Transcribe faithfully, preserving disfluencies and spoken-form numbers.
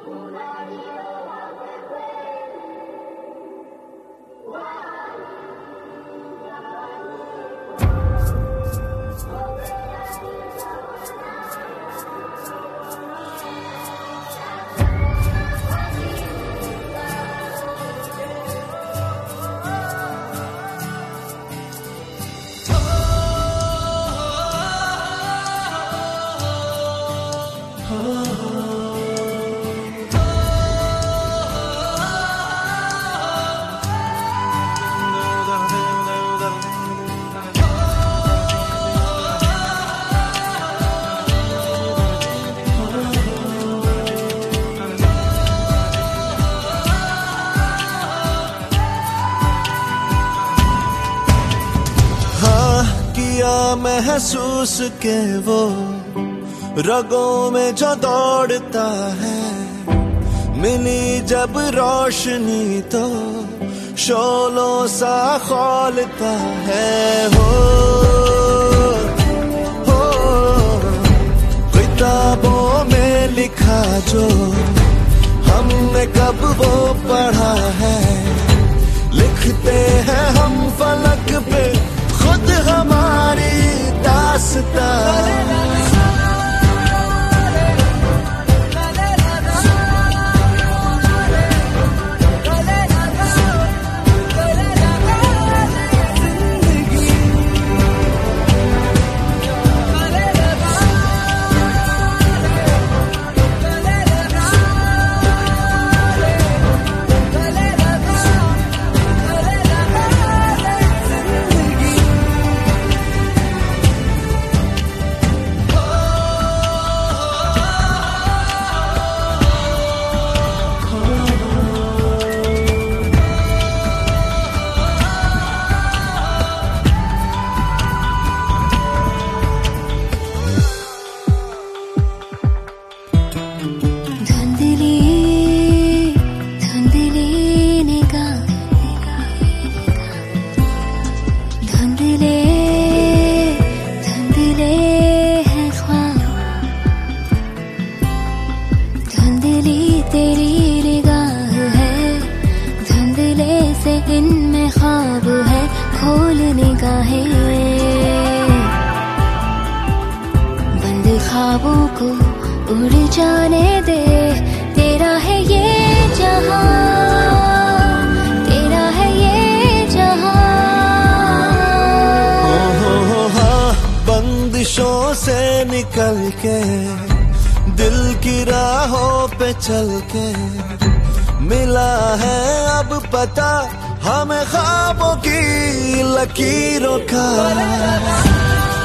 महसूस के वो रगों में जो दौड़ता है, मिली जब रोशनी तो शोलों सा खौलता है। हो हो किताबों में लिखा जो हमने कब वो पढ़ा है, लिखते हैं हम फलक पे खुद हमारी दास्तां। इनमें ख्वाब है, खोल निगाहें, बंद ख्वाबों को उड़ जाने दे। तेरा है ये जहां, तेरा है ये जहां। हो हो हो हाँ, बंदिशों से निकल के दिल की राहों पे चल के मिला है अब पता हमें ख्वाबों की लकीरों का।